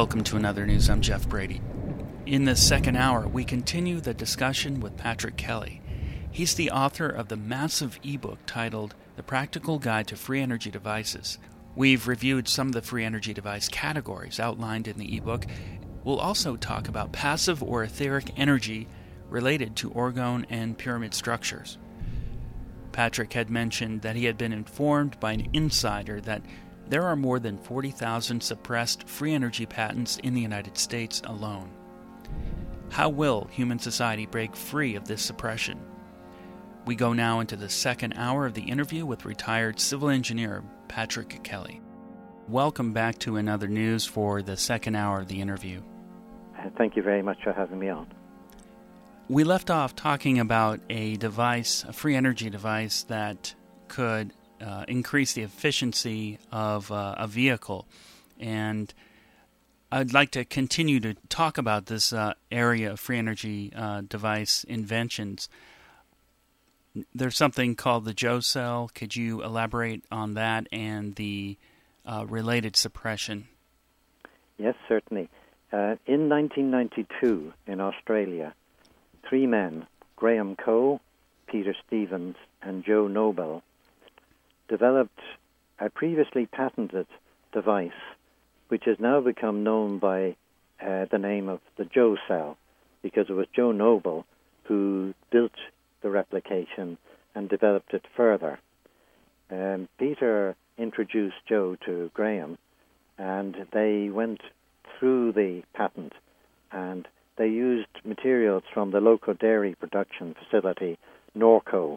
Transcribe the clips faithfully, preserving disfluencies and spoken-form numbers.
Welcome to Another News. I'm Jeff Brady. In the second hour, we continue the discussion with Patrick Kelly. He's the author of the massive ebook titled The Practical Guide to Free Energy Devices. We've reviewed some of the free energy device categories outlined in the ebook. We'll also talk about passive or etheric energy related to orgone and pyramid structures. Patrick had mentioned that he had been informed by an insider that there are more than forty thousand suppressed free energy patents in the United States alone. How will human society break free of this suppression? We go now into the second hour of the interview with retired civil engineer Patrick Kelly. Welcome back to Another News for the second hour of the interview. Thank you very much for having me on. We left off talking about a device, a free energy device that could uh, increase the efficiency of uh, a vehicle. And I'd like to continue to talk about this uh, area of free energy uh, device inventions. There's something called the Joe cell. Could you elaborate on that and the uh, related suppression? Yes, certainly. Uh, in nineteen ninety-two, in Australia, three men, Graham Coe, Peter Stevens, and Joe Noble, developed a previously patented device which has now become known by uh, the name of the Joe cell, because it was Joe Noble who built the replication and developed it further. Um, Peter introduced Joe to Graham, and they went through the patent, and they used materials from the local dairy production facility, Norco.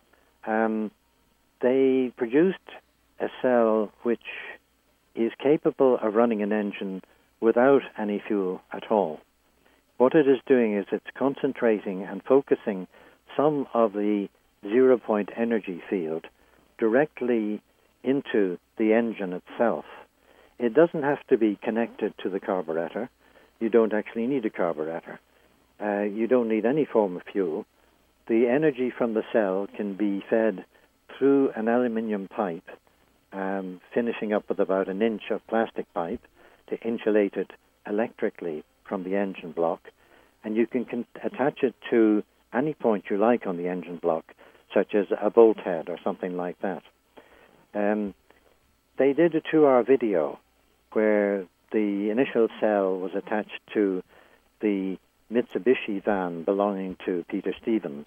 Um, they produced a cell which is capable of running an engine without any fuel at all. What it is doing is it's concentrating and focusing some of the zero-point energy field directly into the engine itself. It doesn't have to be connected to the carburetor. You don't actually need a carburetor. Uh, you don't need any form of fuel. The energy from the cell can be fed through an aluminium pipe, um, finishing up with about an inch of plastic pipe to insulate it electrically from the engine block, and you can con- attach it to any point you like on the engine block, such as a bolt head or something like that. Um, they did a two-hour video where the initial cell was attached to the Mitsubishi van belonging to Peter Stevens,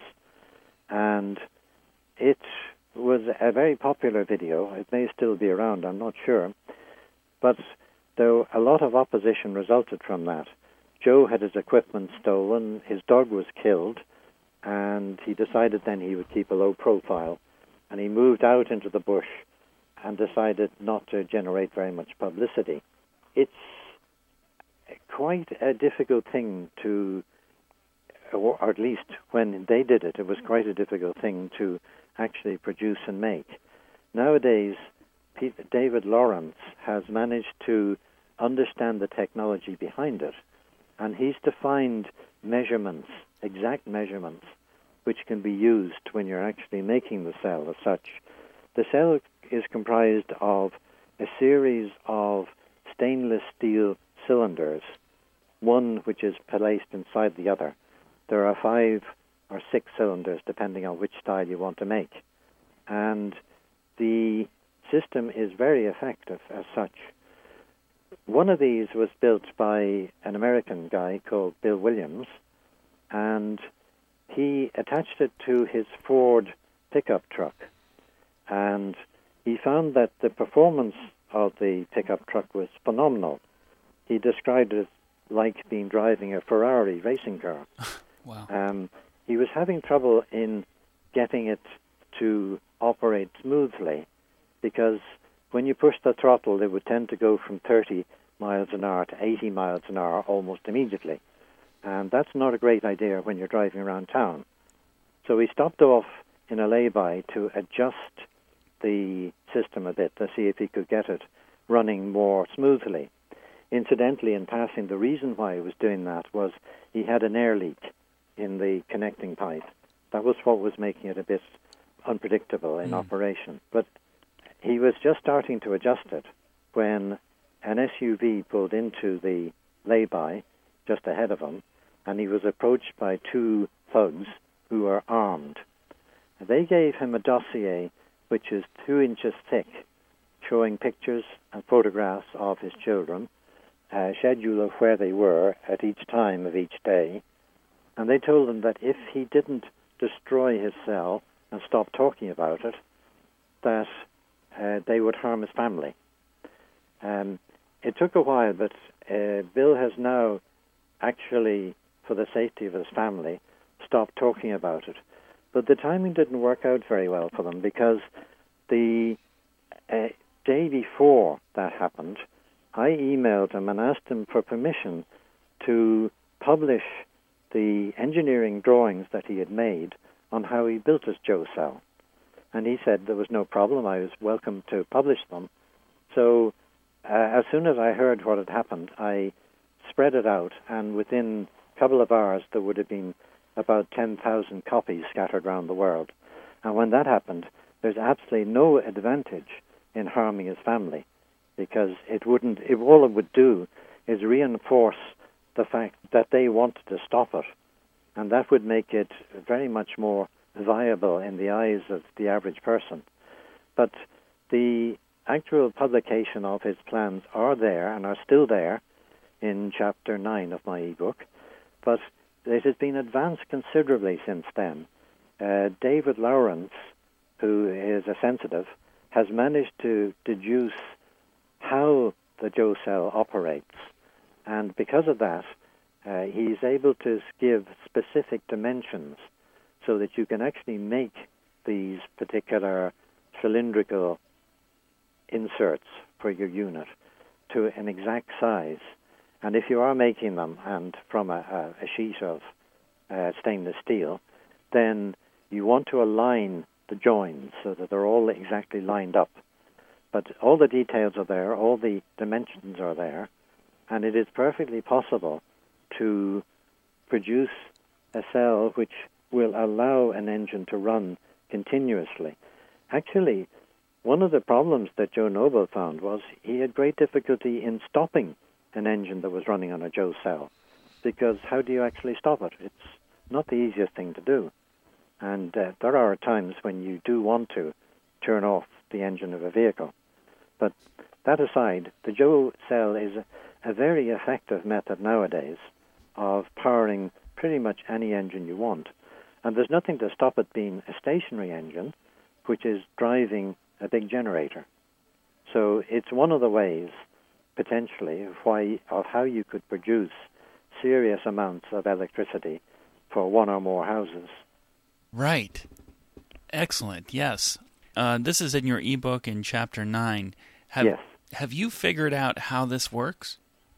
and it was a very popular video. It may still be around, I'm not sure, but though a lot of opposition resulted from that. Joe had his equipment stolen, his dog was killed, and he decided then he would keep a low profile, and he moved out into the bush and decided not to generate very much publicity. It's quite a difficult thing to, or at least when they did it, it was quite a difficult thing to actually produce and make. Nowadays, Pete, David Lawrence has managed to understand the technology behind it, and he's defined measurements, exact measurements, which can be used when you're actually making the cell as such. The cell is comprised of a series of stainless steel cylinders, one which is placed inside the other. There are five or six cylinders, depending on which style you want to make. And the system is very effective as such. One of these was built by an American guy called Bill Williams, and he attached it to his Ford pickup truck. And he found that the performance of the pickup truck was phenomenal. He described it like being driving a Ferrari racing car. Wow. Um, he was having trouble in getting it to operate smoothly, because when you push the throttle, it would tend to go from thirty miles an hour to eighty miles an hour almost immediately. And that's not a great idea when you're driving around town. So he stopped off in a lay-by to adjust the system a bit to see if he could get it running more smoothly. Incidentally, in passing, the reason why he was doing that was he had an air leak in the connecting pipe. That was what was making it a bit unpredictable in mm. operation. But he was just starting to adjust it when an S U V pulled into the lay-by just ahead of him, and he was approached by two thugs who were armed. They gave him a dossier which is two inches thick, showing pictures and photographs of his children, a schedule of where they were at each time of each day, and they told him that if he didn't destroy his cell and stop talking about it, that uh, they would harm his family. Um, it took a while, but uh, Bill has now actually, for the safety of his family, stopped talking about it. But the timing didn't work out very well for them, because the uh, day before that happened, I emailed him and asked him for permission to publish the engineering drawings that he had made on how he built his Joe cell. And he said there was no problem, I was welcome to publish them. So uh, as soon as I heard what had happened, I spread it out, and within a couple of hours there would have been about ten thousand copies scattered around the world. And when that happened, there's absolutely no advantage in harming his family, because it wouldn't, if all it would do is reinforce the fact that they wanted to stop it, and that would make it very much more viable in the eyes of the average person. But the actual publication of his plans are there and are still there in chapter nine of my ebook, but it has been advanced considerably since then. Uh, David Lawrence, who is a sensitive, has managed to deduce how the Joe cell operates, and because of that, uh, he's able to give specific dimensions so that you can actually make these particular cylindrical inserts for your unit to an exact size. And if you are making them and from a, a sheet of uh, stainless steel, then you want to align the joins so that they're all exactly lined up. But all the details are there, all the dimensions are there, and it is perfectly possible to produce a cell which will allow an engine to run continuously. Actually, one of the problems that Joe Noble found was he had great difficulty in stopping an engine that was running on a Joe cell, because how do you actually stop it? It's not the easiest thing to do. And uh, there are times when you do want to turn off the engine of a vehicle. But that aside, the Joe cell is a, a very effective method nowadays of powering pretty much any engine you want. And there's nothing to stop it being a stationary engine, which is driving a big generator. So it's one of the ways, potentially, of, why, of how you could produce serious amounts of electricity for one or more houses. Right. Excellent, yes. Uh, this is in your ebook in chapter nine. Have, yes. Have you figured out how this works?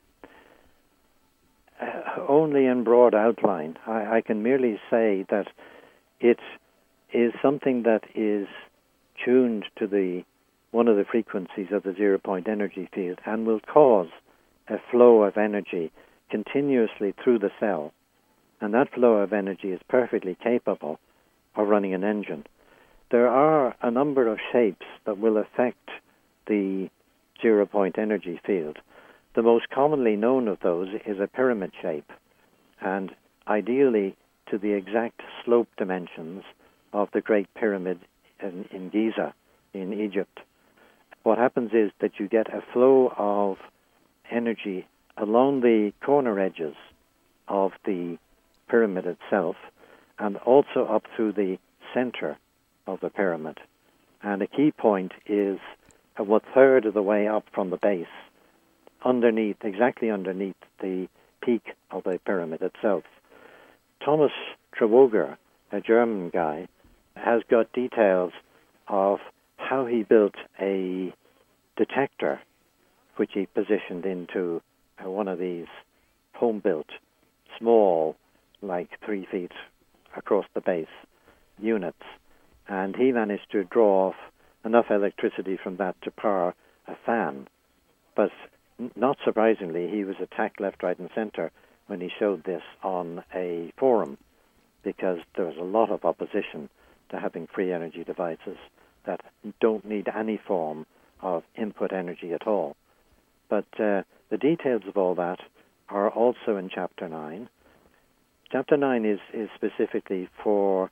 Uh, only in broad outline. I, I can merely say that it is something that is tuned to the one of the frequencies of the zero-point energy field and will cause a flow of energy continuously through the cell. And that flow of energy is perfectly capable of running an engine. There are a number of shapes that will affect the zero-point energy field. The most commonly known of those is a pyramid shape, and ideally to the exact slope dimensions of the Great Pyramid in, in Giza, in Egypt. What happens is that you get a flow of energy along the corner edges of the pyramid itself, and also up through the center of the pyramid. And a key point is a one third of the way up from the base, underneath, exactly underneath the peak of the pyramid itself. Thomas Trawoger, a German guy, has got details of how he built a detector which he positioned into uh, one of these home-built, small, like three feet across the base units. And he managed to draw off enough electricity from that to power a fan. But n- not surprisingly, he was attacked left, right, and center when he showed this on a forum, because there was a lot of opposition to having free energy devices that don't need any form of input energy at all. But uh, the details of all that are also in Chapter nine. Chapter nine is, is specifically for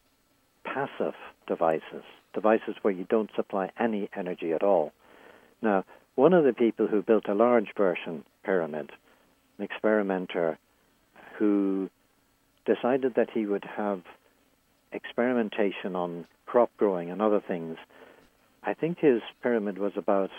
passive devices, devices where you don't supply any energy at all. Now, one of the people who built a large version pyramid, an experimenter who decided that he would have experimentation on crop growing and other things, I think his pyramid was about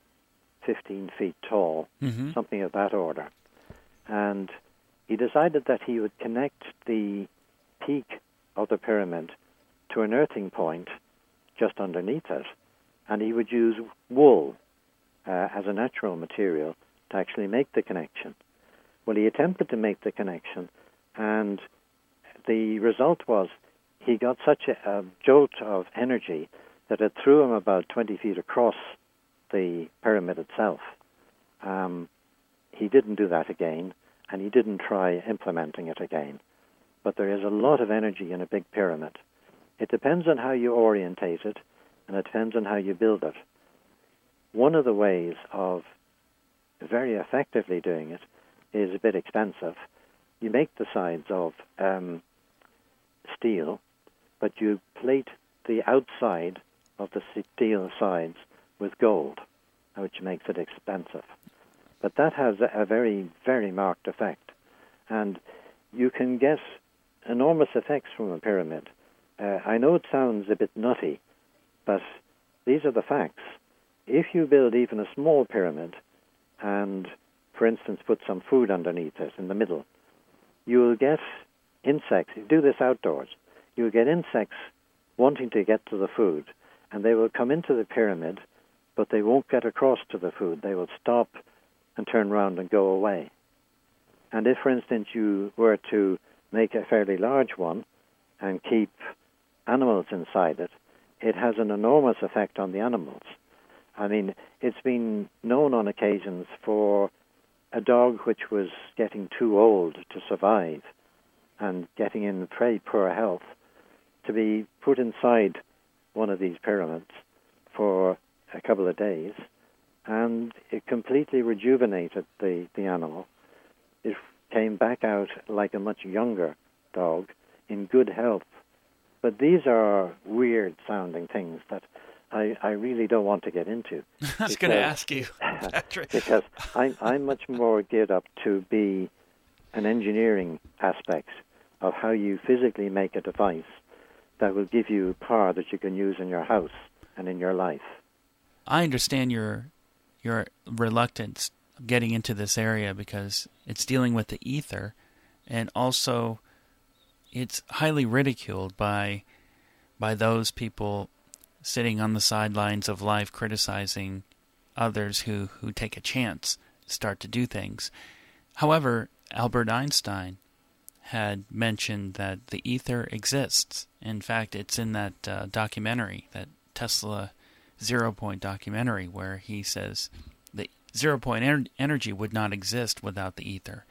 fifteen feet tall, mm-hmm. something of that order. And he decided that he would connect the peak of the pyramid to an earthing point just underneath it, and he would use wool uh, as a natural material to actually make the connection. Well, he attempted to make the connection, and the result was he got such a, a jolt of energy that it threw him about twenty feet across the pyramid itself. Um, he didn't do that again, and he didn't try implementing it again. But there is a lot of energy in a big pyramid. It depends on how you orientate it, and it depends on how you build it. One of the ways of very effectively doing it is a bit expensive. You make the sides of um, steel, but you plate the outside of the steel sides with gold, which makes it expensive. But that has a, a very, very marked effect. And you can get enormous effects from a pyramid. Uh, I know it sounds a bit nutty, but these are the facts. If you build even a small pyramid and, for instance, put some food underneath it in the middle, you will get insects. You do this outdoors. You will get insects wanting to get to the food, and they will come into the pyramid, but they won't get across to the food. They will stop and turn around and go away. And if, for instance, you were to make a fairly large one and keep animals inside it, it has an enormous effect on the animals. I mean, it's been known on occasions for a dog which was getting too old to survive and getting in very poor health to be put inside one of these pyramids for a couple of days, and it completely rejuvenated the, the animal. It came back out like a much younger dog in good health. But these are weird-sounding things that I, I really don't want to get into. I was going to ask you, Patrick. Because I'm, I'm much more geared up to be an engineering aspect of how you physically make a device that will give you power that you can use in your house and in your life. I understand your your reluctance getting into this area because it's dealing with the ether, and also it's highly ridiculed by by those people sitting on the sidelines of life criticizing others who, who take a chance, start to do things. However, Albert Einstein had mentioned that the ether exists. In fact, it's in that uh, documentary, that Tesla Zero Point documentary, where he says the zero point en- energy would not exist without the ether.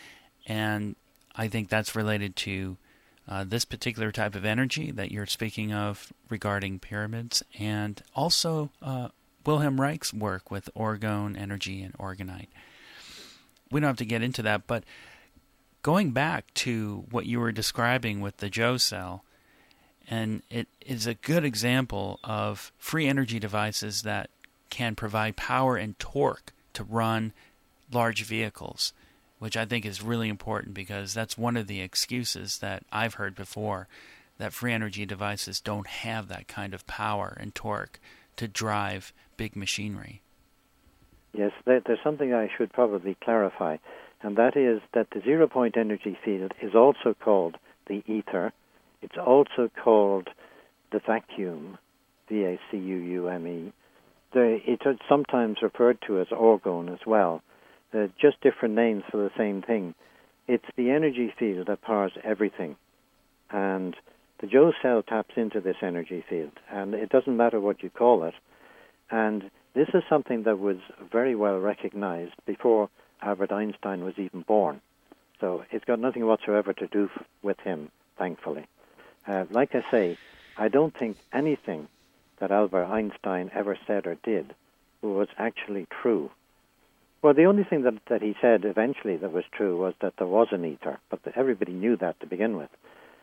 And I think that's related to uh, this particular type of energy that you're speaking of regarding pyramids, and also uh, Wilhelm Reich's work with orgone energy and orgonite. We don't have to get into that, but going back to what you were describing with the Joe cell, and it is a good example of free energy devices that can provide power and torque to run large vehicles, which I think is really important because that's one of the excuses that I've heard before, that free energy devices don't have that kind of power and torque to drive big machinery. Yes, there, there's something I should probably clarify, and that is that the zero-point energy field is also called the ether. It's also called the vacuum, V A C U U M E. The, it's sometimes referred to as orgone as well. Uh, just different names for the same thing. It's the energy field that powers everything. And the Joe cell taps into this energy field, and it doesn't matter what you call it. And this is something that was very well recognized before Albert Einstein was even born. So it's got nothing whatsoever to do f- with him, thankfully. Uh, like I say, I don't think anything that Albert Einstein ever said or did was actually true. Well, the only thing that, that he said eventually that was true was that there was an ether, but the, everybody knew that to begin with.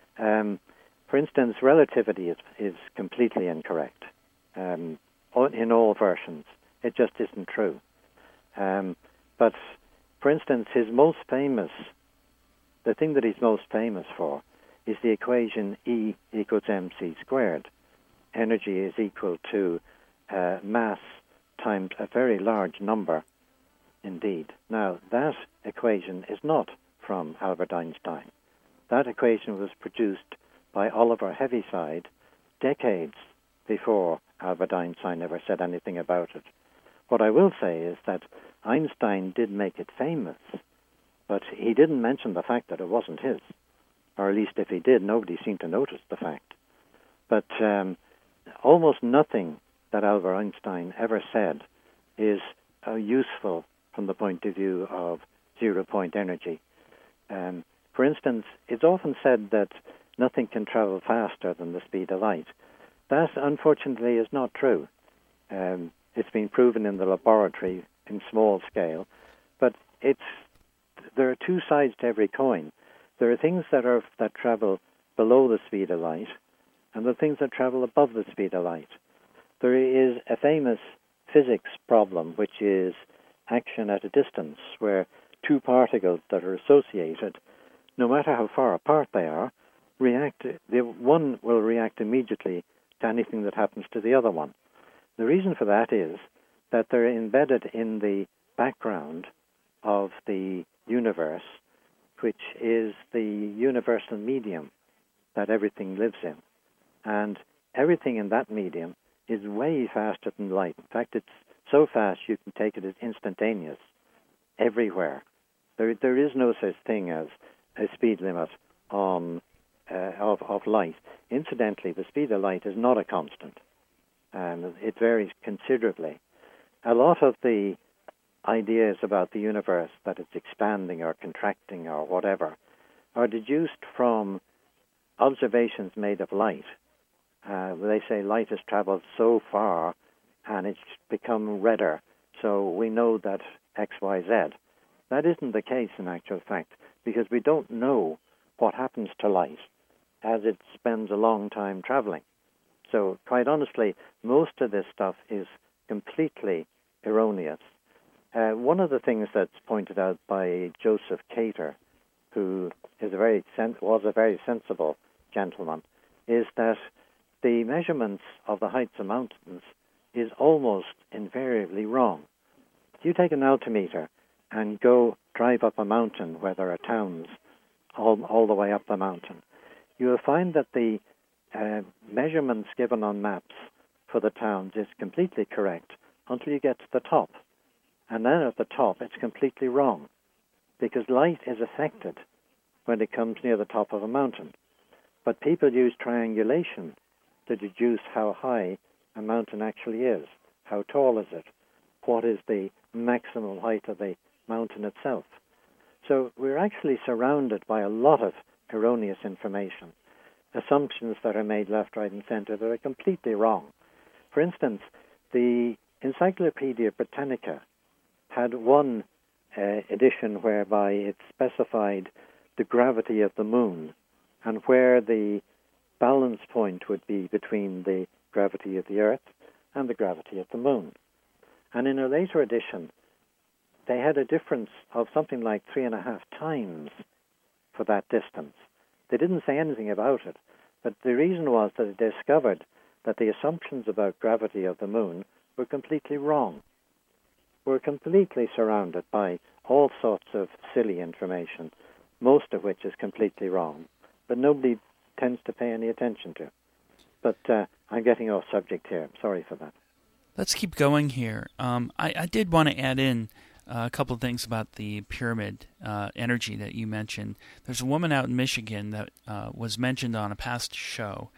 Um, for instance, relativity is, is completely incorrect um, in all versions. It just isn't true. Um, but, for instance, his most famous, the thing that he's most famous for is the equation E equals mc squared. Energy is equal to uh, mass times a very large number indeed. Now, that equation is not from Albert Einstein. That equation was produced by Oliver Heaviside decades before Albert Einstein ever said anything about it. What I will say is that Einstein did make it famous, but he didn't mention the fact that it wasn't his. Or at least if he did, nobody seemed to notice the fact. But um, almost nothing that Albert Einstein ever said is uh, useful from the point of view of zero-point energy. Um, for instance, it's often said that nothing can travel faster than the speed of light. That, unfortunately, is not true. Um, it's been proven in the laboratory in small scale, but it's there are two sides to every coin. There are things that are that travel below the speed of light, and the things that travel above the speed of light. There is a famous physics problem, which is action at a distance, where two particles that are associated, no matter how far apart they are, react. The one will react immediately to anything that happens to the other one. The reason for that is that they're embedded in the background of the universe, which is the universal medium that everything lives in. And everything in that medium is way faster than light. In fact, it's so fast you can take it as instantaneous everywhere. There, there is no such thing as a speed limit on uh, of, of light. Incidentally, the speed of light is not a constant. Um, it varies considerably. A lot of the ideas about the universe, that it's expanding or contracting or whatever, are deduced from observations made of light. Uh, they say light has traveled so far and it's become redder, so we know that X, Y, Z. That isn't the case in actual fact, because we don't know what happens to light as it spends a long time traveling. So quite honestly, most of this stuff is completely erroneous. Uh, one of the things that's pointed out by Joseph Cater, who is a very sen- was a very sensible gentleman, is that the measurements of the heights of mountains is almost invariably wrong. If you take an altimeter and go drive up a mountain where there are towns all, all the way up the mountain, you will find that the uh, measurements given on maps for the towns is completely correct until you get to the top. And then at the top, it's completely wrong, because light is affected when it comes near the top of a mountain. But people use triangulation to deduce how high a mountain actually is. How tall is it? What is the maximum height of the mountain itself? So we're actually surrounded by a lot of erroneous information, assumptions that are made left, right, and center that are completely wrong. For instance, the Encyclopedia Britannica had one uh, edition whereby it specified the gravity of the moon and where the balance point would be between the gravity of the Earth and the gravity of the moon. And in a later edition, they had a difference of something like three and a half times for that distance. They didn't say anything about it, but the reason was that they discovered that the assumptions about gravity of the moon were completely wrong. We're completely surrounded by all sorts of silly information, most of which is completely wrong, but nobody tends to pay any attention to. But uh, I'm getting off subject here. I'm sorry for that. Let's keep going here. Um, I, I did want to add in uh, a couple of things about the pyramid uh, energy that you mentioned. There's a woman out in Michigan that uh, was mentioned on a past show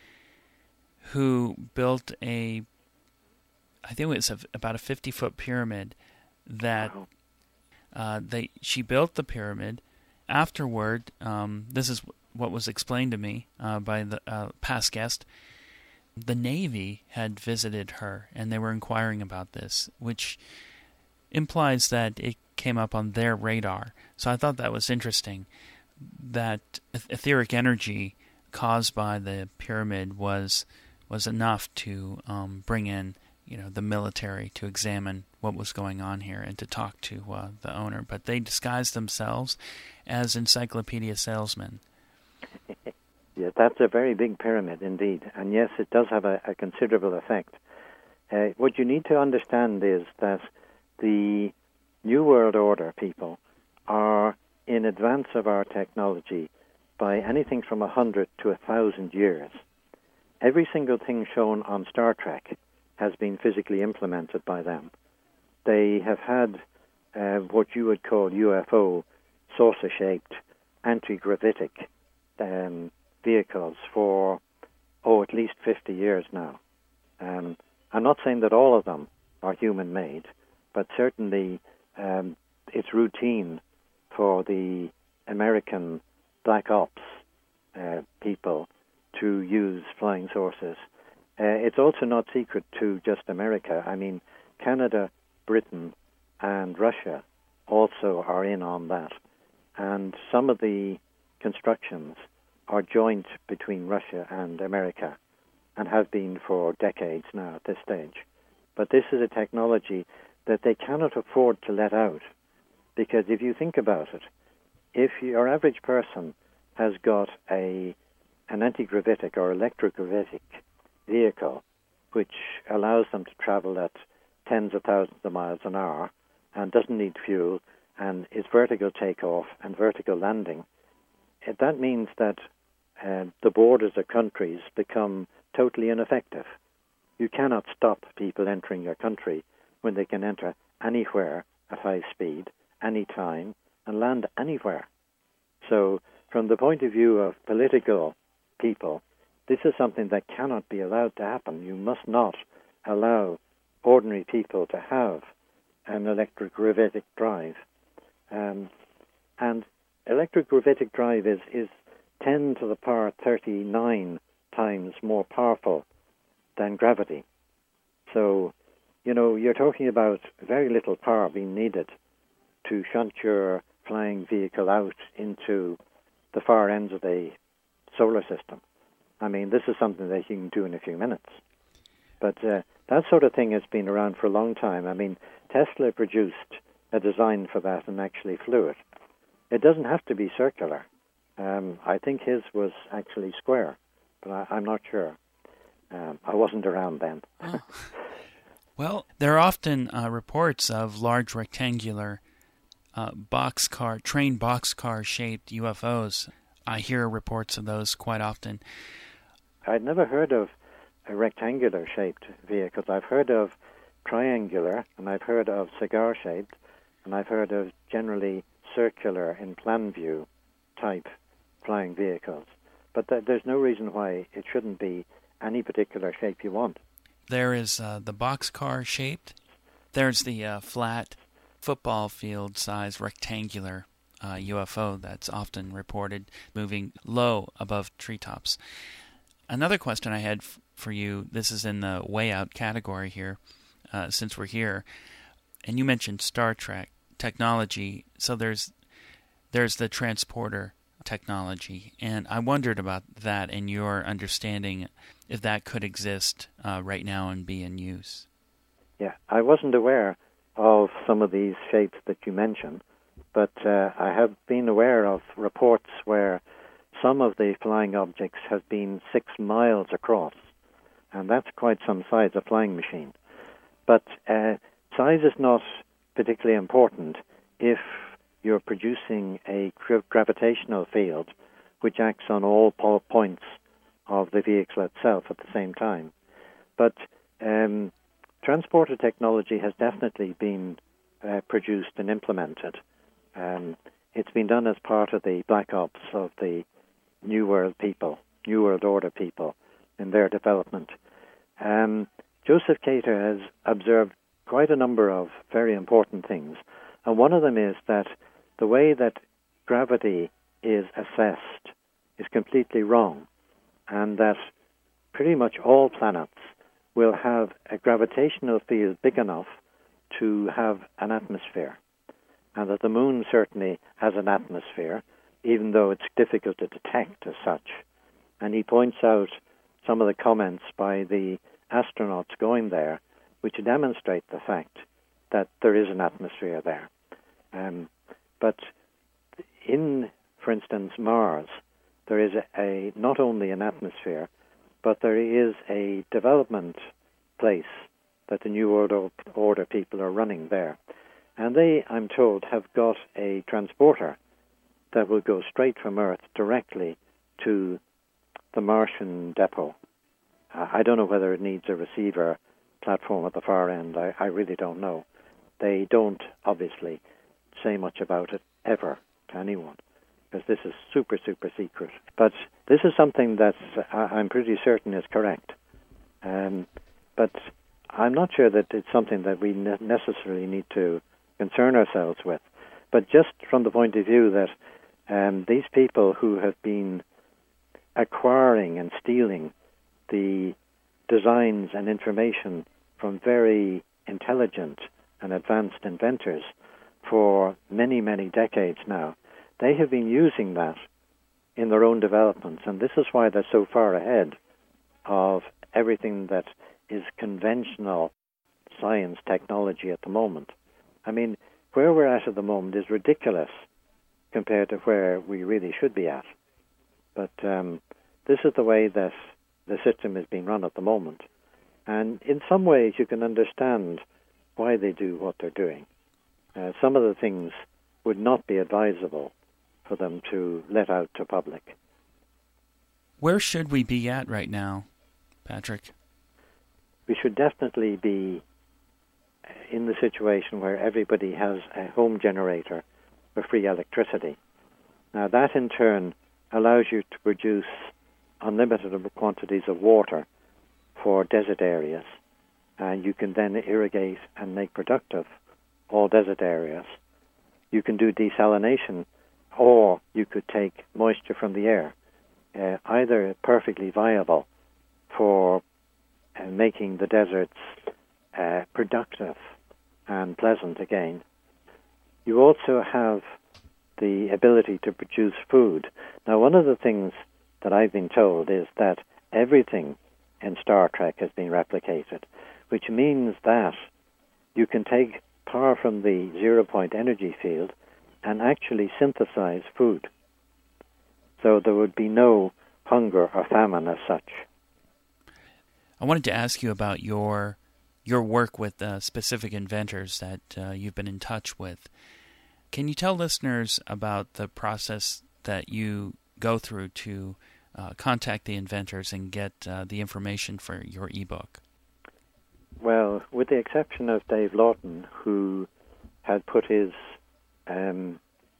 who built a, I think it was a, about a fifty-foot pyramid that Wow. uh, they she built the pyramid. Afterward, um, this is what was explained to me uh, by the uh, past guest. The Navy had visited her, and they were inquiring about this, which implies that it came up on their radar. So I thought that was interesting, that etheric energy caused by the pyramid was was enough to um, bring in, you know, the military to examine what was going on here and to talk to uh, the owner. But they disguised themselves as encyclopedia salesmen. Yes, that's a very big pyramid indeed. And yes, it does have a, a considerable effect. Uh, what you need to understand is that the New World Order people are in advance of our technology by anything from a hundred to a thousand years. Every single thing shown on Star Trek has been physically implemented by them. They have had uh, what you would call U F O, saucer-shaped, anti-gravitic um, vehicles for, oh, at least fifty years now. Um, I'm not saying that all of them are human-made, but certainly um, it's routine for the American Black Ops uh, people to use flying saucers. Uh, it's also not secret to just America. I mean, Canada, Britain, and Russia also are in on that. And some of the constructions are joint between Russia and America and have been for decades now at this stage. But this is a technology that they cannot afford to let out, because if you think about it, if your average person has got a an anti-gravitic or electrogravitic vehicle which allows them to travel at tens of thousands of miles an hour and doesn't need fuel and is vertical takeoff and vertical landing, that means that uh, the borders of countries become totally ineffective. You cannot stop people entering your country when they can enter anywhere at high speed, anytime, and land anywhere. So from the point of view of political people, this is something that cannot be allowed to happen. You must not allow ordinary people to have an electrogravitic drive. Um, and electrogravitic drive is, is ten to the power thirty-nine times more powerful than gravity. So, you know, you're talking about very little power being needed to shunt your flying vehicle out into the far ends of the solar system. I mean, this is something that you can do in a few minutes. But uh, that sort of thing has been around for a long time. I mean, Tesla produced a design for that and actually flew it. It doesn't have to be circular. Um, I think his was actually square, but I, I'm not sure. Um, I wasn't around then. Oh. Well, there are often uh, reports of large rectangular uh, boxcar, train boxcar-shaped U F Os. I hear reports of those quite often. I'd never heard of a rectangular-shaped vehicles. I've heard of triangular, and I've heard of cigar-shaped, and I've heard of generally circular in plan view type flying vehicles. But th- there's no reason why it shouldn't be any particular shape you want. There is uh, the boxcar-shaped. There's the uh, flat football field-size rectangular uh, U F O that's often reported moving low above treetops. Another question I had f- for you, this is in the way out category here, uh, since we're here, and you mentioned Star Trek technology, so there's there's the transporter technology, and I wondered about that and your understanding if that could exist uh, right now and be in use. Yeah, I wasn't aware of some of these shapes that you mentioned, but uh, I have been aware of reports where some of the flying objects have been six miles across, and that's quite some size, a flying machine. But uh, size is not particularly important if you're producing a gravitational field which acts on all po- points of the vehicle itself at the same time. But um, transporter technology has definitely been uh, produced and implemented. Um, it's been done as part of the Black Ops of the New World people, New World Order people, in their development. Um, Joseph Cater has observed quite a number of very important things, and one of them is that the way that gravity is assessed is completely wrong, and that pretty much all planets will have a gravitational field big enough to have an atmosphere, and that the moon certainly has an atmosphere, even though it's difficult to detect as such. And he points out some of the comments by the astronauts going there, which demonstrate the fact that there is an atmosphere there. Um, but in, for instance, Mars, there is a, a not only an atmosphere, but there is a development place that the New World Order people are running there. And they, I'm told, have got a transporter that will go straight from Earth directly to the Martian depot. Uh, I don't know whether it needs a receiver platform at the far end. I, I really don't know. They don't, obviously, say much about it ever to anyone, because this is super, super secret. But this is something that uh, I'm pretty certain is correct. Um, but I'm not sure that it's something that we ne- necessarily need to concern ourselves with. But just from the point of view that um, these people who have been acquiring and stealing the designs and information from very intelligent and advanced inventors for many, many decades now, they have been using that in their own developments. And this is why they're so far ahead of everything that is conventional science technology at the moment. I mean, where we're at at the moment is ridiculous compared to where we really should be at. But um, this is the way that the system is being run at the moment. And in some ways you can understand why they do what they're doing. Uh, some of the things would not be advisable for them to let out to public. Where should we be at right now, Patrick? We should definitely be in the situation where everybody has a home generator for free electricity. Now that in turn allows you to produce unlimited quantities of water for desert areas, and you can then irrigate and make productive all desert areas. You can do desalination, or you could take moisture from the air, uh, either perfectly viable for uh, making the deserts uh, productive and pleasant again. You also have the ability to produce food. Now, one of the things that I've been told is that everything in Star Trek has been replicated, which means that you can take power from the zero-point energy field and actually synthesize food. So there would be no hunger or famine as such. I wanted to ask you about your your work with uh, specific inventors that uh, you've been in touch with. Can you tell listeners about the process that you go through to uh, contact the inventors and get uh, the information for your ebook? Well, with the exception of Dave Lawton, who had put his um,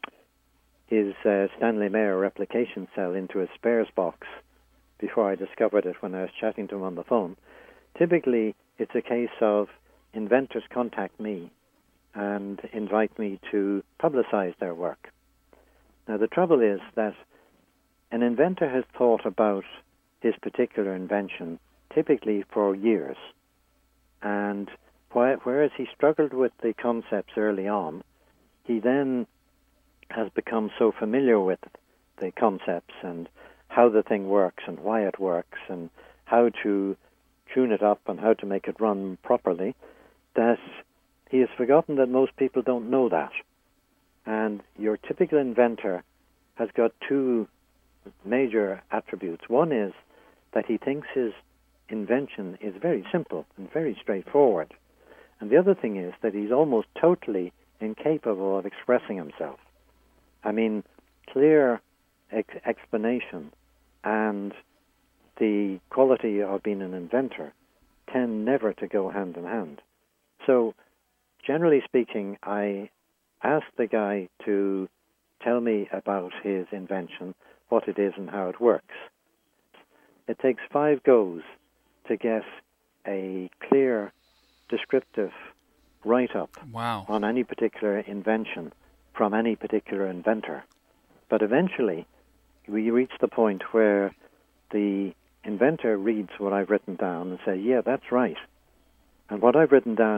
his uh, Stanley Mayer replication cell into a spares box before I discovered it when I was chatting to him on the phone, typically it's a case of inventors contact me and invite me to publicize their work. Now, the trouble is that an inventor has thought about his particular invention typically for years. And whereas he struggled with the concepts early on, he then has become so familiar with the concepts and how the thing works and why it works and how to tune it up and how to make it run properly, that he has forgotten that most people don't know that. And your typical inventor has got two major attributes. One is that he thinks his invention is very simple and very straightforward. And the other thing is that he's almost totally incapable of expressing himself. I mean, clear ex- explanation and the quality of being an inventor tend never to go hand in hand. So, generally speaking, I ask the guy to tell me about his invention, what it is and how it works. It takes five goes to get a clear, descriptive write-up wow. on any particular invention from any particular inventor. But eventually, we reach the point where the inventor reads what I've written down and says, yeah, that's right. And what I've written down is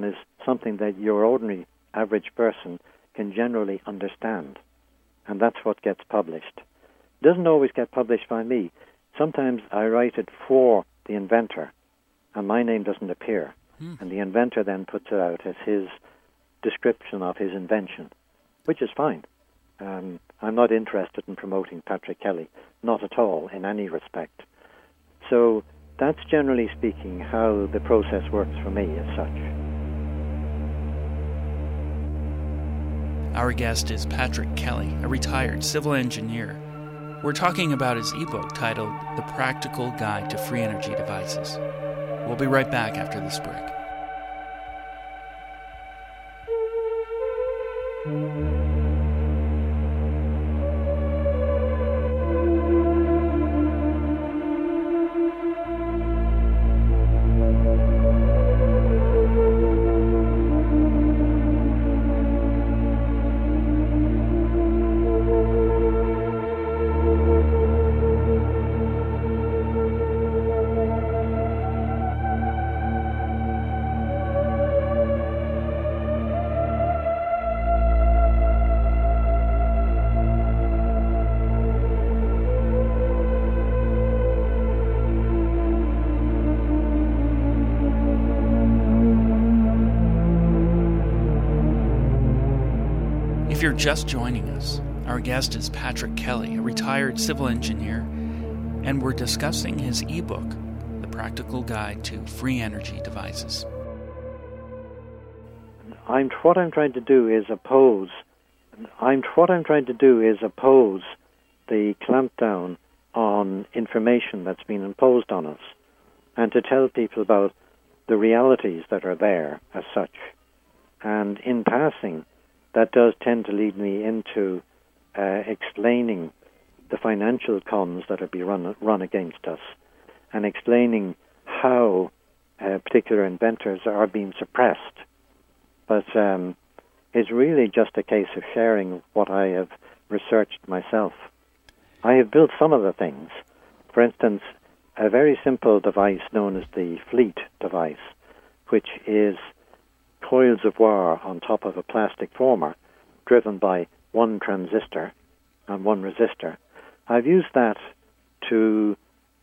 something that your ordinary average person can generally understand. And that's what gets published. It doesn't always get published by me. Sometimes I write it for the inventor, and my name doesn't appear. Hmm. And the inventor then puts it out as his description of his invention, which is fine. Um, I'm not interested in promoting Patrick Kelly, not at all, in any respect. So that's generally speaking how the process works for me as such. Our guest is Patrick Kelly, a retired civil engineer. We're talking about his ebook titled The Practical Guide to Free Energy Devices. We'll be right back after this break. If you're just joining us, our guest is Patrick Kelly, a retired civil engineer, and we're discussing his ebook, The Practical Guide to Free Energy Devices. I'm what I'm trying to do is oppose. I'm what I'm trying to do is oppose the clampdown on information that's been imposed on us, and to tell people about the realities that are there as such. And in passing, that does tend to lead me into uh, explaining the financial cons that are being run, run against us, and explaining how uh, particular inventors are being suppressed. But um, it's really just a case of sharing what I have researched myself. I have built some of the things. For instance, a very simple device known as the Fleet device, which is coils of wire on top of a plastic former driven by one transistor and one resistor. I've used that to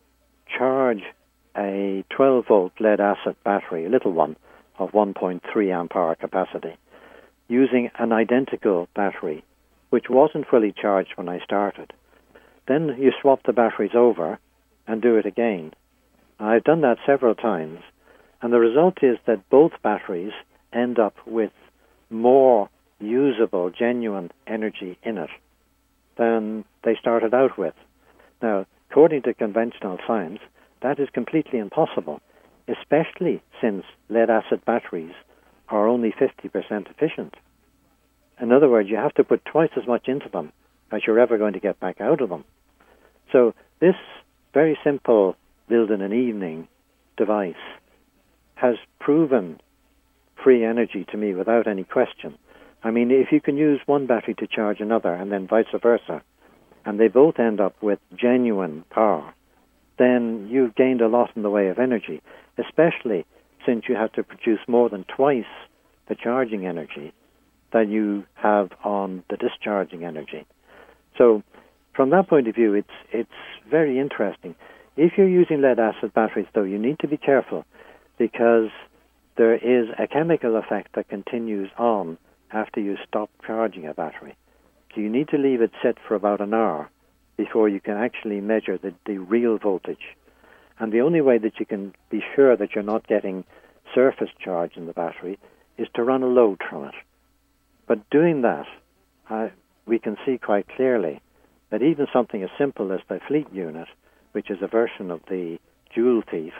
charge a twelve volt lead acid battery, a little one, of one point three amp hour capacity, using an identical battery, which wasn't fully charged when I started. Then you swap the batteries over and do it again. I've done that several times, and the result is that both batteries end up with more usable, genuine energy in it than they started out with. Now, according to conventional science, that is completely impossible, especially since lead-acid batteries are only fifty percent efficient. In other words, you have to put twice as much into them as you're ever going to get back out of them. So this very simple build in an evening device has proven free energy to me without any question. I mean, if you can use one battery to charge another and then vice versa, and they both end up with genuine power, then you've gained a lot in the way of energy, especially since you have to produce more than twice the charging energy than you have on the discharging energy. So from that point of view, it's it's very interesting. If you're using lead-acid batteries, though, you need to be careful, because there is a chemical effect that continues on after you stop charging a battery. So you need to leave it set for about an hour before you can actually measure the, the real voltage. And the only way that you can be sure that you're not getting surface charge in the battery is to run a load from it. But doing that, uh, we can see quite clearly that even something as simple as the Fleet unit, which is a version of the Joule Thief,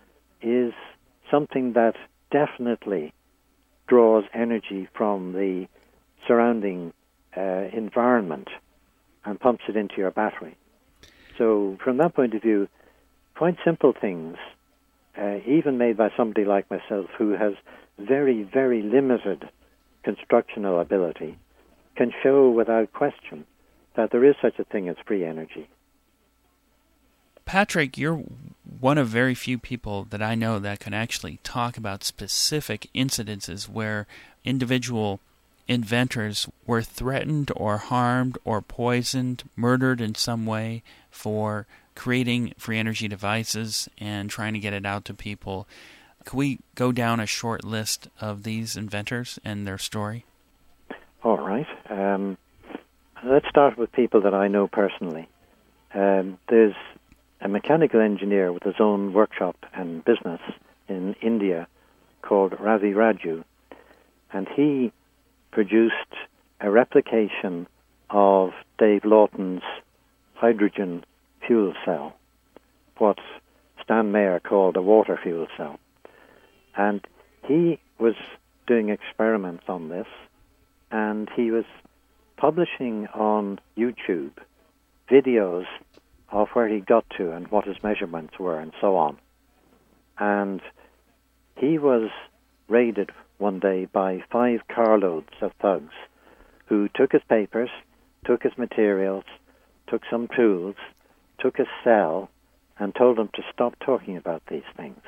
is something that definitely draws energy from the surrounding uh, environment and pumps it into your battery. So from that point of view, quite simple things, uh, even made by somebody like myself who has very, very limited constructional ability, can show without question that there is such a thing as free energy. Patrick, you're one of very few people that I know that can actually talk about specific incidences where individual inventors were threatened or harmed or poisoned, murdered in some way for creating free energy devices and trying to get it out to people. Could we go down a short list of these inventors and their story? All right. Um, let's start with people that I know personally. Um, there's a mechanical engineer with his own workshop and business in India called Ravi Raju, and he produced a replication of Dave Lawton's hydrogen fuel cell, what Stan Mayer called a water fuel cell. And he was doing experiments on this, and he was publishing on YouTube videos of where he got to and what his measurements were and so on. And he was raided one day by five carloads of thugs who took his papers, took his materials, took some tools, took his cell, and told him to stop talking about these things.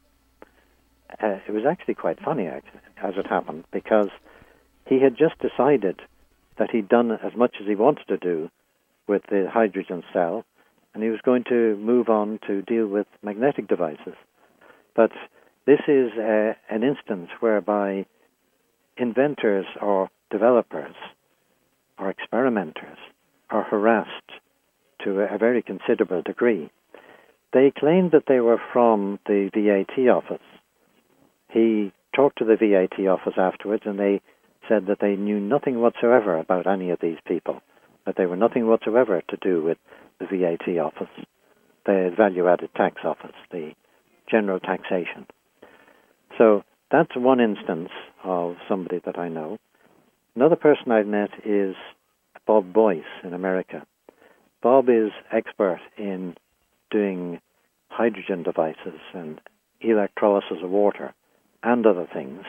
Uh, it was actually quite funny, as it happened, because he had just decided that he'd done as much as he wanted to do with the hydrogen cell, and he was going to move on to deal with magnetic devices. But this is uh, an instance whereby inventors or developers or experimenters are harassed to a very considerable degree. They claimed that they were from the V A T office. He talked to the V A T office afterwards, and they said that they knew nothing whatsoever about any of these people, that they were nothing whatsoever to do with the V A T office, the Value-Added Tax Office, the General Taxation. So that's one instance of somebody that I know. Another person I've met is Bob Boyce in America. Bob is expert in doing hydrogen devices and electrolysis of water and other things.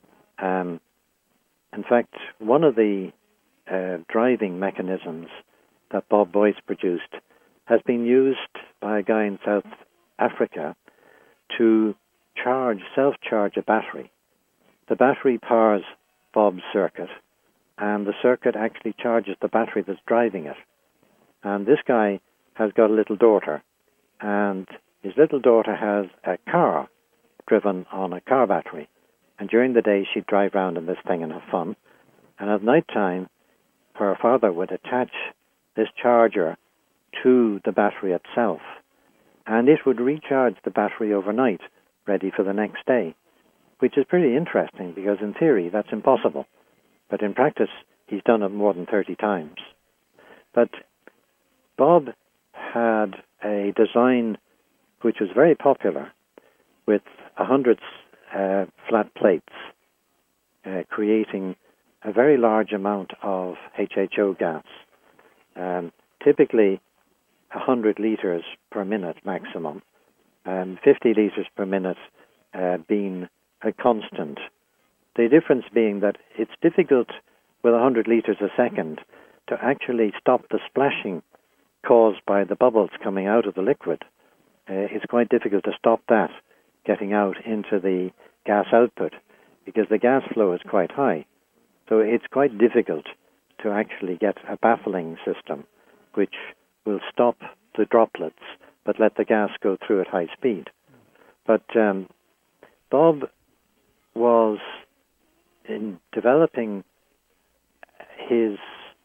Um, in fact, one of the uh, driving mechanisms that Bob Boyce produced has been used by a guy in South Africa to charge, self-charge a battery. The battery powers Bob's circuit, and the circuit actually charges the battery that's driving it. And this guy has got a little daughter, and his little daughter has a car driven on a car battery. And during the day, she'd drive around in this thing and have fun. And at night time, her father would attach this charger to the battery itself, and it would recharge the battery overnight, ready for the next day, which is pretty interesting because in theory that's impossible. But in practice, he's done it more than thirty times. But Bob had a design which was very popular with a hundred uh, flat plates, uh, creating a very large amount of H H O gas, um, typically one hundred liters per minute maximum, um, fifty liters per minute uh, being a constant. The difference being that it's difficult with one hundred liters a second to actually stop the splashing caused by the bubbles coming out of the liquid. Uh, it's quite difficult to stop that getting out into the gas output because the gas flow is quite high. So it's quite difficult to actually get a baffling system which will stop the droplets but let the gas go through at high speed. But um, Bob was in developing his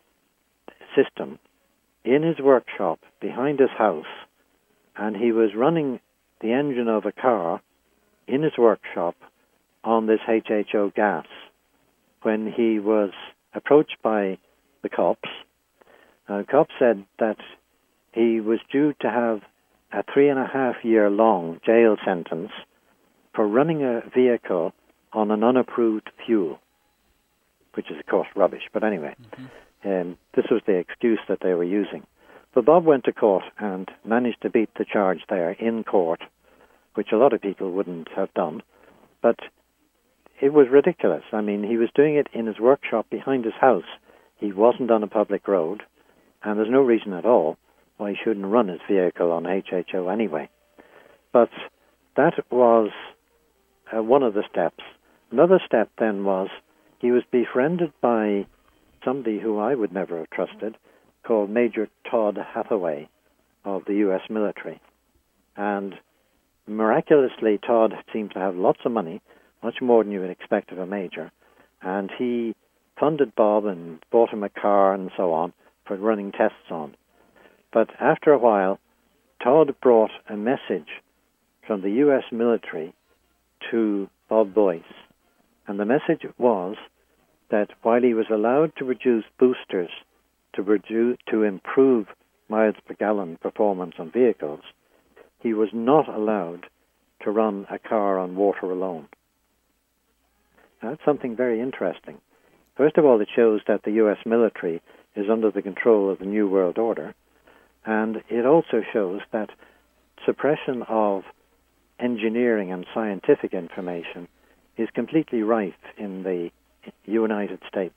system in his workshop behind his house, and he was running the engine of a car in his workshop on this H H O gas when he was approached by the cops. Uh, the cops said that he was due to have a three and a half year long jail sentence for running a vehicle on an unapproved fuel, which is, of course, rubbish. But anyway, mm-hmm. um, this was the excuse that they were using. But Bob went to court and managed to beat the charge there in court, which a lot of people wouldn't have done. But it was ridiculous. I mean, he was doing it in his workshop behind his house. He wasn't on a public road, and there's no reason at all why he shouldn't run his vehicle on H H O anyway. But that was uh, one of the steps. Another step then was he was befriended by somebody who I would never have trusted, called Major Todd Hathaway of the U S military. And miraculously, Todd seemed to have lots of money, much more than you would expect of a major, and he funded Bob and bought him a car and so on for running tests on. But after a while, Todd brought a message from the U S military to Bob Boyce, and the message was that while he was allowed to produce boosters to, produce, to improve miles per gallon performance on vehicles, he was not allowed to run a car on water alone. Now, that's something very interesting. First of all, it shows that the U S military is under the control of the New World Order, and it also shows that suppression of engineering and scientific information is completely rife in the United States.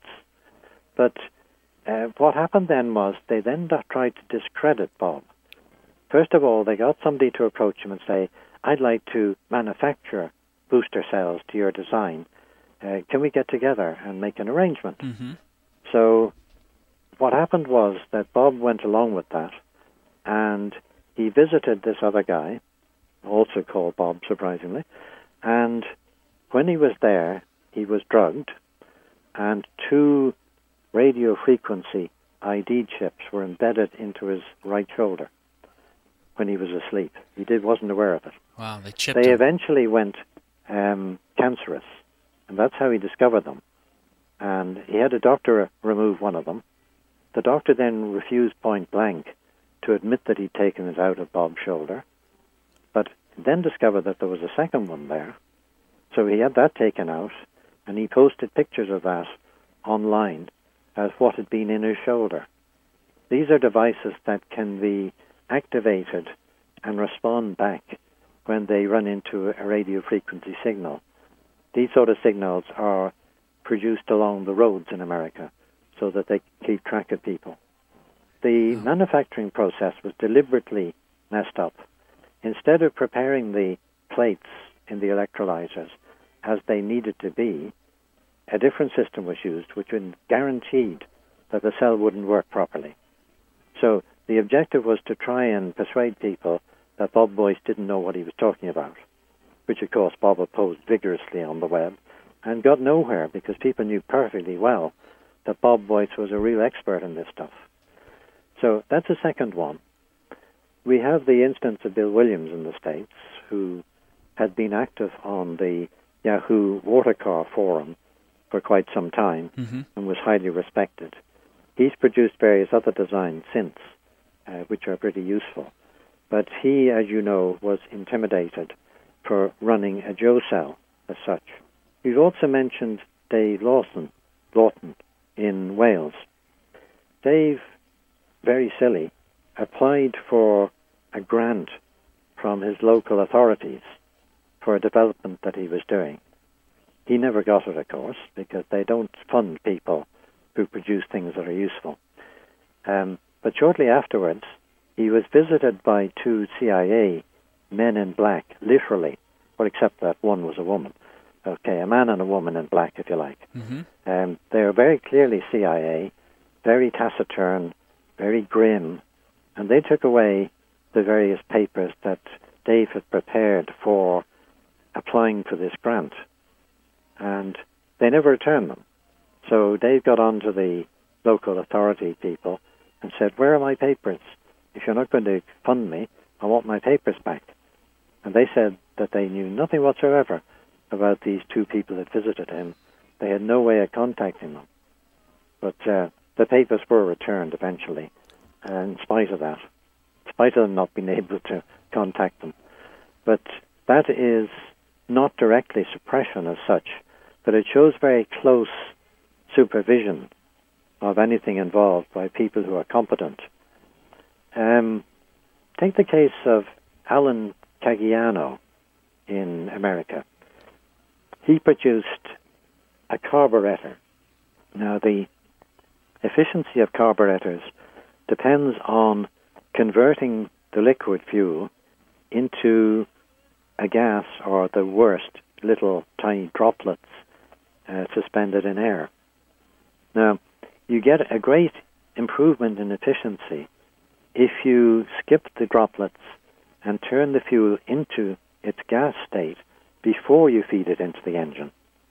But uh, what happened then was they then tried to discredit Bob. First of all, they got somebody to approach him and say, I'd like to manufacture booster cells to your design. Uh, can we get together and make an arrangement? Mm-hmm. So what happened was that Bob went along with that, and he visited this other guy, also called Bob, surprisingly, and when he was there, he was drugged, and two radio frequency I D chips were embedded into his right shoulder when he was asleep. He did wasn't aware of it. Wow, they chipped They him. eventually went um, cancerous, and that's how he discovered them. And he had a doctor remove one of them. The doctor then refused point blank to admit that he'd taken it out of Bob's shoulder, but then discovered that there was a second one there. So he had that taken out, and he posted pictures of that online as what had been in his shoulder. These are devices that can be activated and respond back when they run into a radio frequency signal. These sort of signals are produced along the roads in America so that they keep track of people. The manufacturing process was deliberately messed up. Instead of preparing the plates in the electrolyzers as they needed to be, a different system was used which guaranteed that the cell wouldn't work properly. So the objective was to try and persuade people that Bob Boyce didn't know what he was talking about, which of course Bob opposed vigorously on the web and got nowhere because people knew perfectly well that Bob Boyce was a real expert in this stuff. So that's the second one. We have the instance of Bill Williams in the States, who had been active on the Yahoo Watercar forum for quite some time mm-hmm. and was highly respected. He's produced various other designs since, uh, which are pretty useful. But he, as you know, was intimidated for running a Joe cell as such. We've also mentioned Dave Lawson, Lawton in Wales. Dave, very silly, applied for a grant from his local authorities for a development that he was doing. He never got it, of course, because they don't fund people who produce things that are useful. Um, but shortly afterwards, he was visited by two C I A men in black, literally, well, except that one was a woman. Okay, a man and a woman in black, if you like. Mm-hmm. Um, they are very clearly C I A, very taciturn, very grim, and they took away the various papers that Dave had prepared for applying for this grant, and they never returned them. So Dave got on to the local authority people and said, where are my papers? If you're not going to fund me, I want my papers back. And they said that they knew nothing whatsoever about these two people that visited him. They had no way of contacting them. But uh, the papers were returned eventually, uh, in spite of that, in spite of them not being able to contact them. But that is not directly suppression as such, but it shows very close supervision of anything involved by people who are competent. Um, take the case of Alan Caggiano in America. He produced a carburetor. Now, the efficiency of carburetors depends on converting the liquid fuel into a gas or the worst, little tiny droplets uh, suspended in air. Now, you get a great improvement in efficiency if you skip the droplets and turn the fuel into its gas state before you feed it into the engine.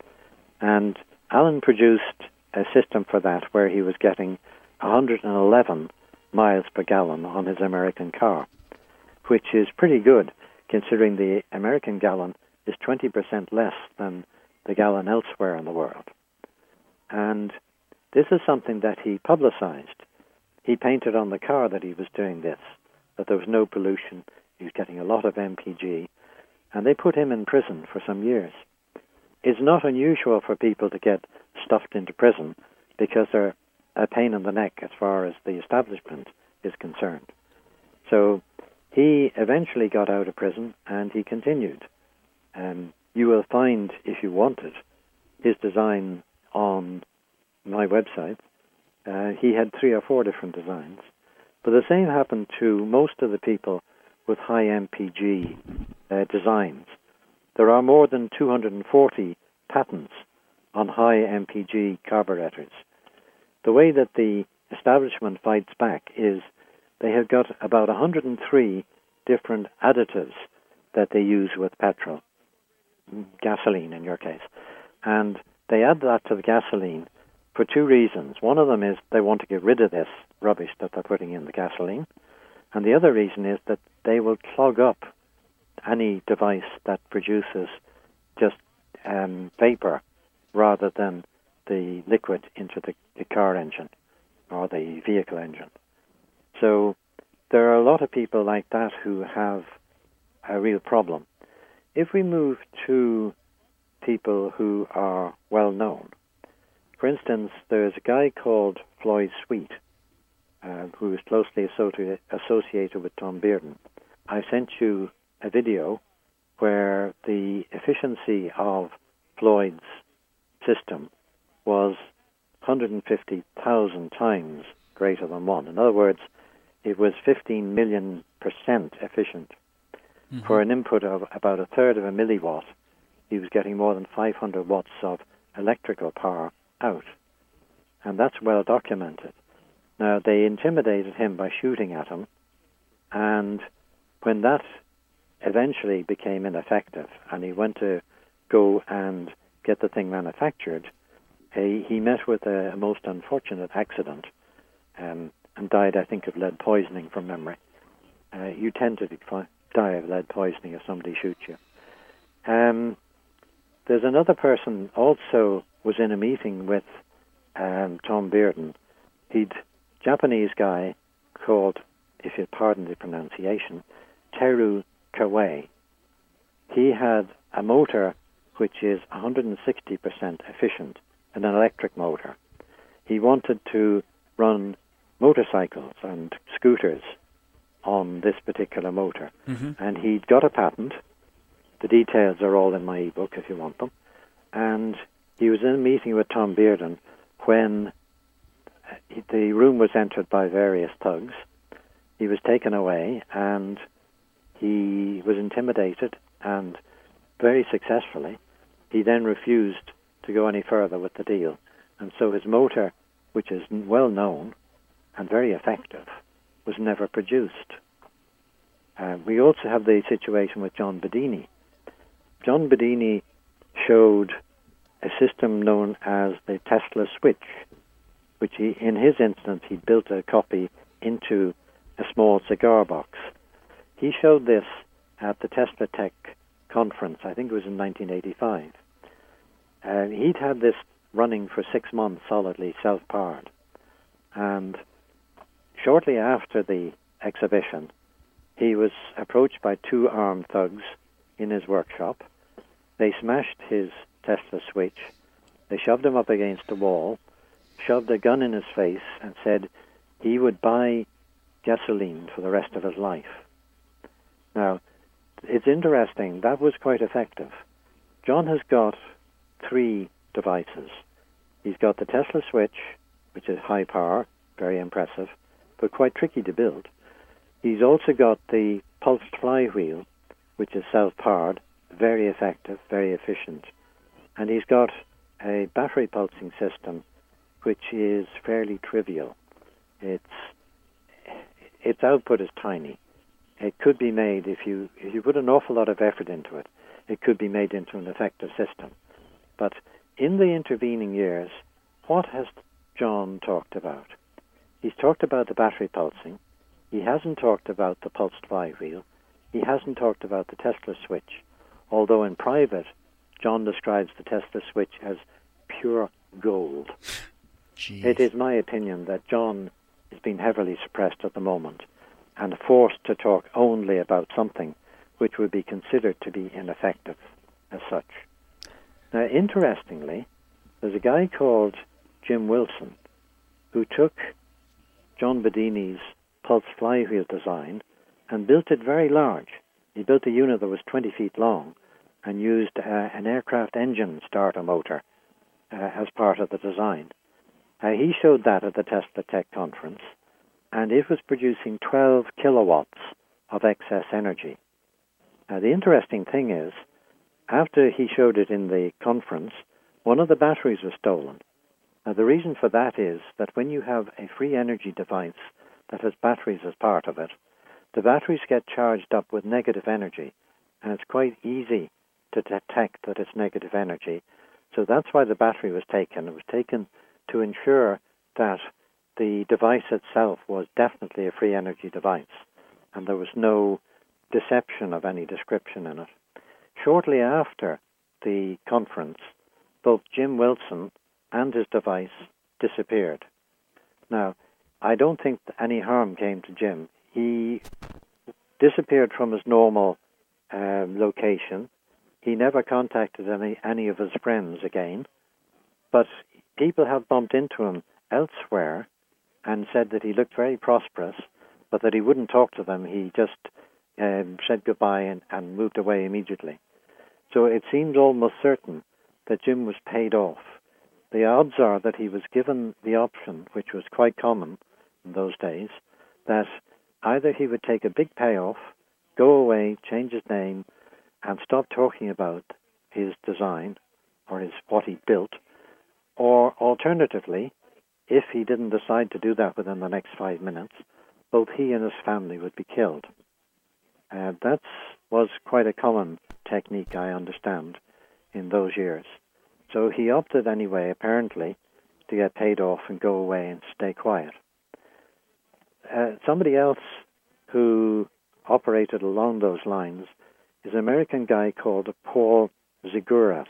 And Alan produced a system for that where he was getting one hundred eleven miles per gallon on his American car, which is pretty good considering the American gallon is twenty percent less than the gallon elsewhere in the world. And this is something that he publicized. He painted on the car that he was doing this, that there was no pollution, he was getting a lot of M P G, and they put him in prison for some years. It's not unusual for people to get stuffed into prison because they're a pain in the neck as far as the establishment is concerned. So he eventually got out of prison and he continued. Um, you will find, if you want it, his design on my website. Uh, he had three or four different designs. But the same happened to most of the people with high M P G uh, designs. There are more than two hundred forty patents on high M P G carburetors. The way that the establishment fights back is they have got about one hundred three different additives that they use with petrol, gasoline in your case. And they add that to the gasoline for two reasons. One of them is they want to get rid of this rubbish that they're putting in the gasoline. And the other reason is that they will clog up any device that produces just um, vapor rather than the liquid into the, the car engine or the vehicle engine. So there are a lot of people like that who have a real problem. If we move to people who are well known, for instance, there's a guy called Floyd Sweet, uh, who is closely associ- associated with Tom Bearden. I sent you a video where the efficiency of Floyd's system was one hundred fifty thousand times greater than one. In other words, it was fifteen million percent efficient. Mm-hmm. For an input of about a third of a milliwatt, he was getting more than five hundred watts of electrical power out. And that's well documented. Now, they intimidated him by shooting at him, and when that eventually became ineffective and he went to go and get the thing manufactured, he, he met with a, a most unfortunate accident um, and died, I think, of lead poisoning from memory. Uh, you tend to die of lead poisoning if somebody shoots you. Um, there's another person also was in a meeting with um, Tom Bearden. He'd Japanese guy called, if you pardon the pronunciation, Teru Kawai. He had a motor which is one hundred sixty percent efficient, an electric motor. He wanted to run motorcycles and scooters on this particular motor. Mm-hmm. And he'd got a patent. The details are all in my ebook if you want them. And he was in a meeting with Tom Bearden when the room was entered by various thugs. He was taken away and he was intimidated, and very successfully he then refused to go any further with the deal. And so his motor, which is well known and very effective, was never produced. Uh, we also have the situation with John Bedini. John Bedini showed a system known as the Tesla switch, which he, in his instance, he built a copy into a small cigar box. He showed this at the Tesla Tech conference, I think it was in nineteen eighty-five. Uh, he'd had this running for six months solidly, self-powered. And shortly after the exhibition, he was approached by two armed thugs in his workshop. They smashed his Tesla switch. They shoved him up against a wall, shoved a gun in his face, and said he would buy gasoline for the rest of his life. Now, it's interesting. That was quite effective. John has got three devices. He's got the Tesla switch, which is high power, very impressive, but quite tricky to build. He's also got the pulsed flywheel, which is self-powered, very effective, very efficient. And he's got a battery pulsing system which is fairly trivial. Its its output is tiny. It could be made, if you if you put an awful lot of effort into it, it could be made into an effective system. But in the intervening years, what has John talked about? He's talked about the battery pulsing. He hasn't talked about the pulsed flywheel. He hasn't talked about the Tesla switch, although in private, John describes the Tesla switch as pure gold. Jeez. It is my opinion that John is being heavily suppressed at the moment and forced to talk only about something which would be considered to be ineffective as such. Now, interestingly, there's a guy called Jim Wilson who took John Bedini's pulse flywheel design and built it very large. He built a unit that was twenty feet long and used uh, an aircraft engine starter motor uh, as part of the design. Uh, he showed that at the Tesla Tech conference, and it was producing twelve kilowatts of excess energy. Now, the interesting thing is, after he showed it in the conference, one of the batteries was stolen. Now, the reason for that is that when you have a free energy device that has batteries as part of it, the batteries get charged up with negative energy, and it's quite easy to detect that it's negative energy. So that's why the battery was taken. It was taken to ensure that the device itself was definitely a free energy device, and there was no deception of any description in it. Shortly after the conference, both Jim Wilson and his device disappeared. Now, I don't think any harm came to Jim. He disappeared from his normal um, location. He never contacted any, any of his friends again, but people have bumped into him elsewhere and said that he looked very prosperous, but that he wouldn't talk to them. He just um, said goodbye and, and moved away immediately. So it seems almost certain that Jim was paid off. The odds are that he was given the option, which was quite common in those days, that either he would take a big payoff, go away, change his name, and stop talking about his design or his what he built, or alternatively, if he didn't decide to do that within the next five minutes, both he and his family would be killed. Uh, that was quite a common technique, I understand, in those years. So he opted anyway, apparently, to get paid off and go away and stay quiet. Uh, somebody else who operated along those lines is an American guy called Paul Ziguras.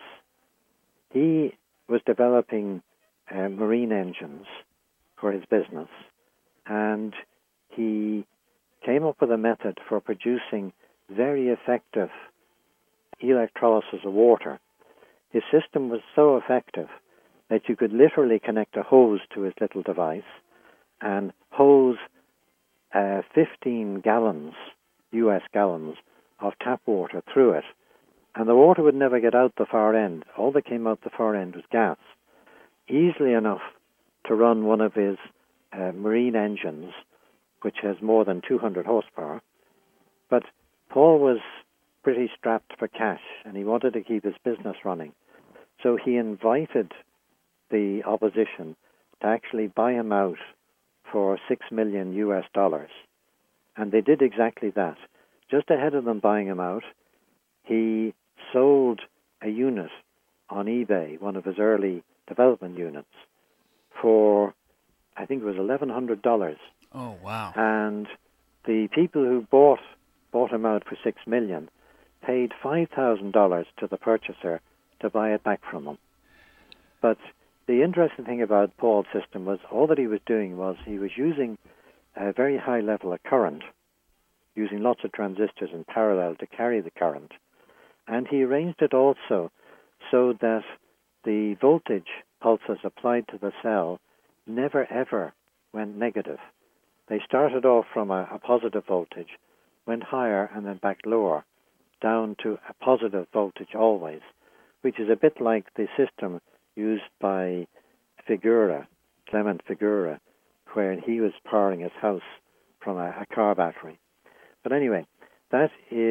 He was developing uh, marine engines for his business, and he came up with a method for producing very effective electrolysis of water. His system was so effective that you could literally connect a hose to his little device and hose uh, fifteen gallons, U S gallons, of tap water through it. And the water would never get out the far end. All that came out the far end was gas. Easily enough to run one of his uh, marine engines, which has more than two hundred horsepower. But Paul was pretty strapped for cash, and he wanted to keep his business running. So he invited the opposition to actually buy him out for six million U S dollars. And they did exactly that. Just ahead of them buying him out, he sold a unit on eBay, one of his early development units, for, I think it was eleven hundred dollars. Oh, wow. And the people who bought bought him out for six million dollars paid five thousand dollars to the purchaser to buy it back from him. But the interesting thing about Paul's system was all that he was doing was he was using a very high level of current, using lots of transistors in parallel to carry the current. And he arranged it also so that the voltage pulses applied to the cell never ever went negative. They started off from a, a positive voltage, went higher and then back lower, down to a positive voltage always, which is a bit like the system used by Figura, Clement Figura, where he was powering his house from a, a car battery. But anyway, that is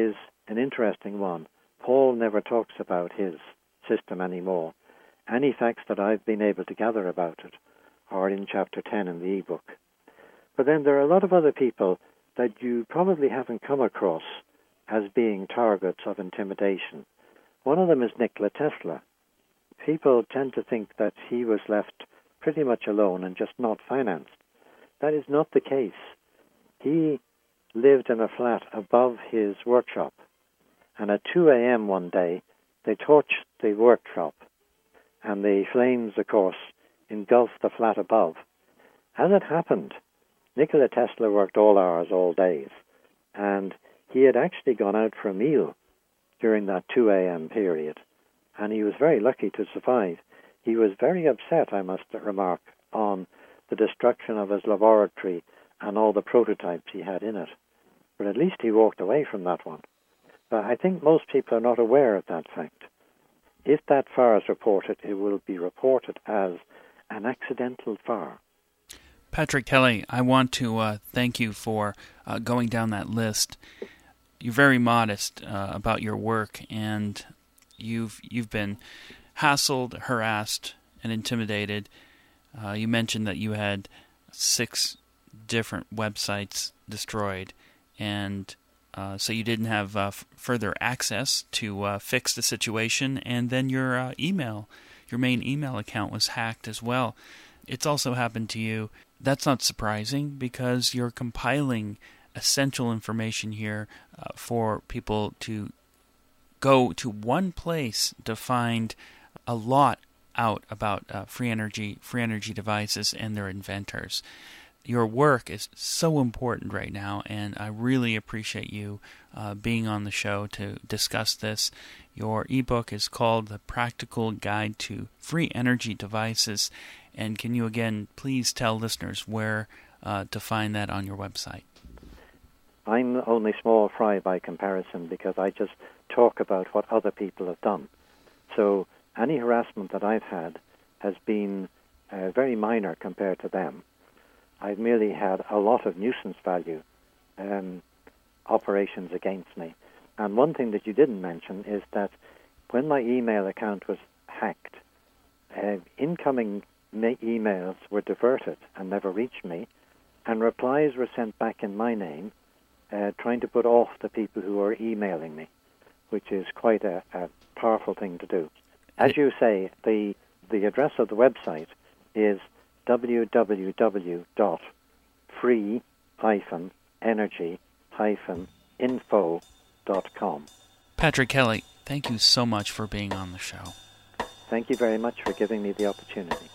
an interesting one. Paul never talks about his system anymore. Any facts that I've been able to gather about it are in chapter ten in the ebook. But then there are a lot of other people that you probably haven't come across as being targets of intimidation. One of them is Nikola Tesla. People tend to think that he was left pretty much alone and just not financed. That is not the case. He lived in a flat above his workshop, and at two a.m. one day, they torched the workshop, and the flames, of course, engulfed the flat above. As it happened, Nikola Tesla worked all hours, all days, and he had actually gone out for a meal during that two a.m. period, and he was very lucky to survive. He was very upset, I must remark, on the destruction of his laboratory and all the prototypes he had in it. But at least he walked away from that one. But I think most people are not aware of that fact. If that fire is reported, it will be reported as an accidental fire. Patrick Kelly, I want to uh, thank you for uh, going down that list. You're very modest uh, about your work, and you've you've been hassled, harassed, and intimidated. Uh, you mentioned that you had six different websites destroyed, and uh, so you didn't have uh, f- further access to uh, fix the situation, and then your uh, email, your main email account was hacked as well. It's also happened to you. That's not surprising because you're compiling essential information here uh, for people to go to one place to find a lot out about uh, free energy, free energy devices and their inventors. Your work is so important right now, and I really appreciate you uh, being on the show to discuss this. Your ebook is called The Practical Guide to Free Energy Devices, and can you again please tell listeners where uh, to find that on your website? I'm only small fry by comparison because I just talk about what other people have done. So any harassment that I've had has been uh, very minor compared to them. I've merely had a lot of nuisance value um, operations against me. And one thing that you didn't mention is that when my email account was hacked, uh, incoming ma- emails were diverted and never reached me, and replies were sent back in my name, uh, trying to put off the people who are emailing me, which is quite a, a powerful thing to do. As you say, the the address of the website is w w w dot free dash energy dash info dot com. Patrick Kelly, thank you so much for being on the show. Thank you very much for giving me the opportunity.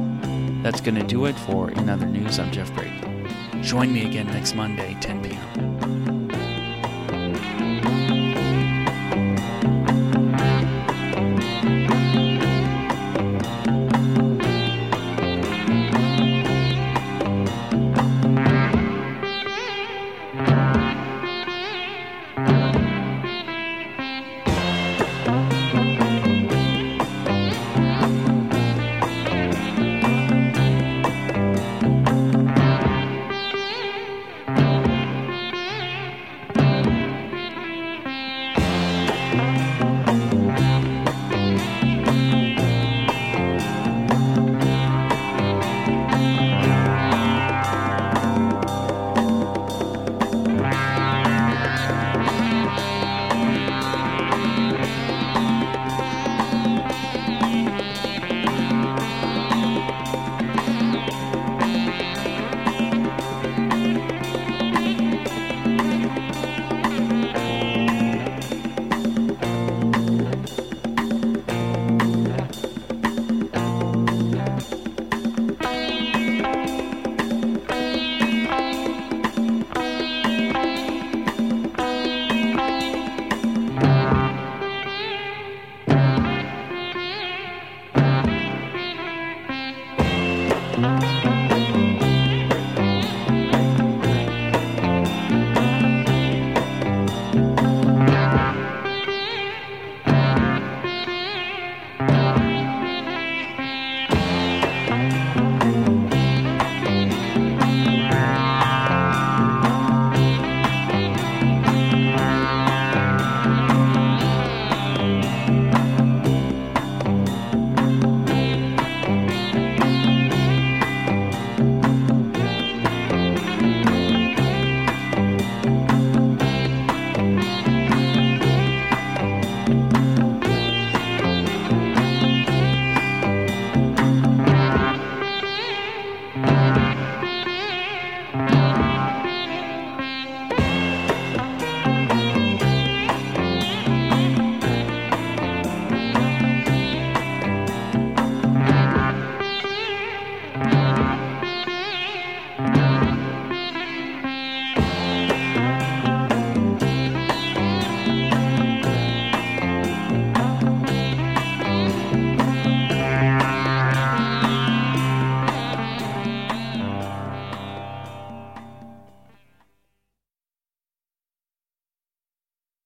That's going to do it for In Other News. I'm Jeff Brady. Join me again next Monday, ten p.m.